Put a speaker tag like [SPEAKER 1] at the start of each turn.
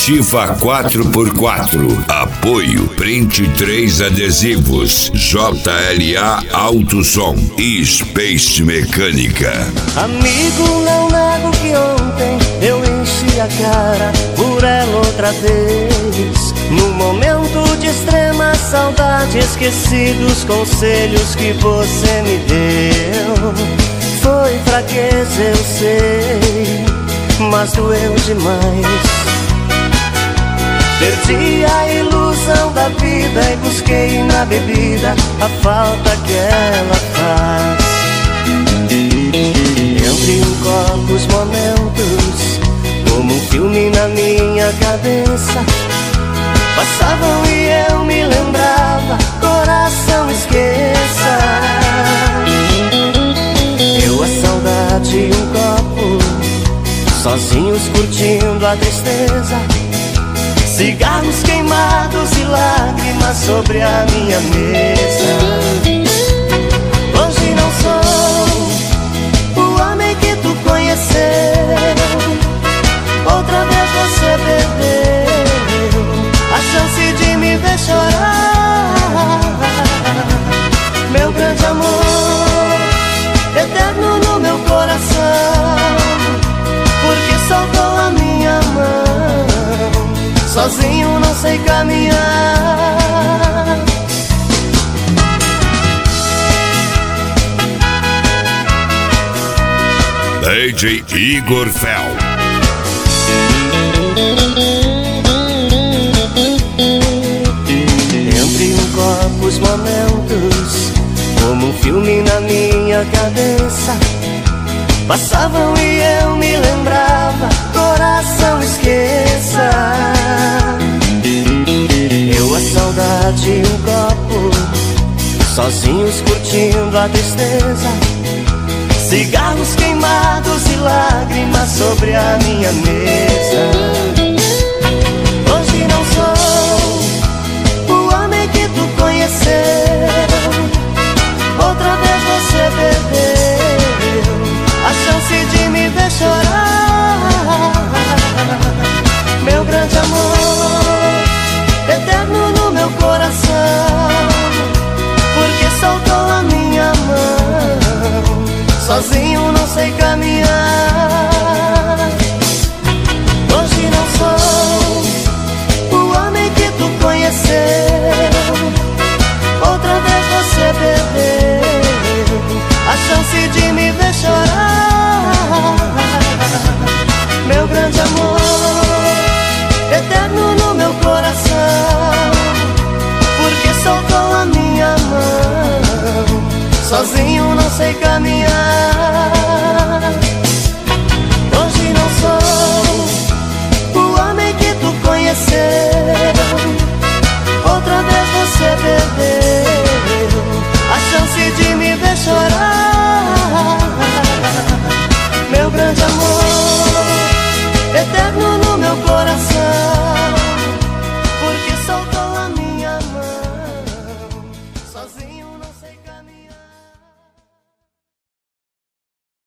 [SPEAKER 1] Comitiva 4x4. Apoio Print 3 Adesivos, JLA Autosom e Space Mecânica.
[SPEAKER 2] Amigo, não nego que ontem eu enchi a cara por ela outra vez. Num momento de extrema saudade, esqueci dos conselhos que você me deu. Foi fraqueza, eu sei, mas doeu demais. Perdi a ilusão da vida e busquei na bebida a falta que ela faz. Entre um copo os momentos, como um filme na minha cabeça, passavam e eu me lembrava, coração esqueça. Eu, a saudade e um copo, sozinhos curtindo a tristeza. Cigarros queimados e lágrimas sobre a minha mesa. Hoje não sou o homem que tu conheceu. Outra vez você perdeu a chance de me ver chorar. Meu grande amor, eterno no meu coração, porque soltou a minha mão. Sozinho não sei caminhar.
[SPEAKER 1] DJ Igor Fel.
[SPEAKER 2] Entre um copo os momentos, como um filme na minha cabeça, passavam e eu me lembrava, coração esqueça. Eu, a saudade e um copo, sozinhos curtindo a tristeza. Cigarros queimados e lágrimas sobre a minha mesa.